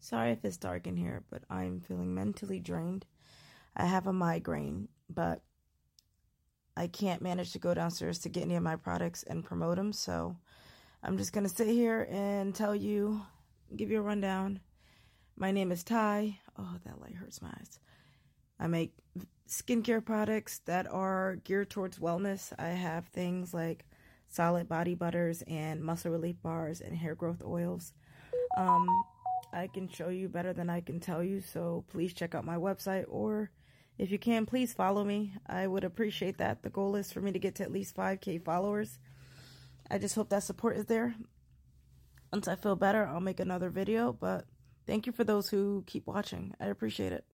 Sorry if it's dark in here, but I'm feeling mentally drained. I have a migraine, but I can't manage to go downstairs to get any of my products and promote them, so I'm just going to sit here and give you a rundown. My name is Ty. Oh, that light hurts my eyes. I make skincare products that are geared towards wellness. I have things like solid body butters and muscle relief bars and hair growth oils. I can show you better than I can tell you, so please check out my website, or if you can, please follow me. I would appreciate that. The goal is for me to get to at least 5K followers. I just hope that support is there. Once I feel better, I'll make another video, but thank you for those who keep watching. I appreciate it.